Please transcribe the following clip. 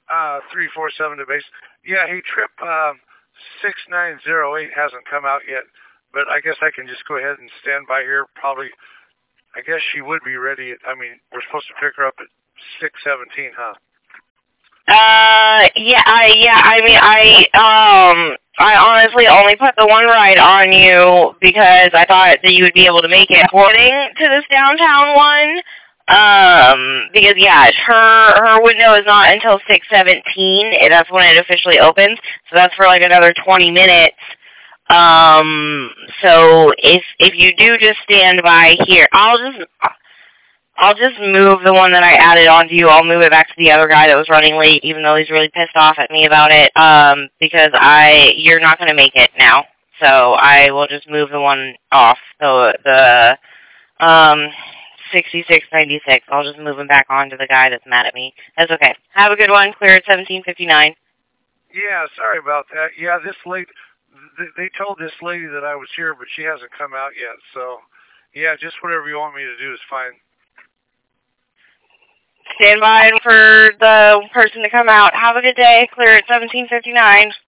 347 to base. Yeah, hey, Trip 6908 hasn't come out yet, but I guess I can just go ahead and stand by here. Probably, I guess she would be ready. We're supposed to pick her up at 6:17, huh? I honestly only put the one ride on you because I thought that you would be able to make it according to this downtown one. Because yeah, her window is not until 6:17. That's when it officially opens. So that's for like another 20 minutes. So if you do just stand by here, I'll just move the one that I added onto you. I'll move it back to the other guy that was running late, even though he's really pissed off at me about it. Because you're not going to make it now. So I will just move the one off. So the 6696. I'll just move him back onto the guy that's mad at me. That's okay. Have a good one. Clear at 17:59. Yeah, sorry about that. Yeah, this lady, they told this lady that I was here, but she hasn't come out yet. So, yeah, just whatever you want me to do is fine. Stand by for the person to come out. Have a good day. Clear at 17:59.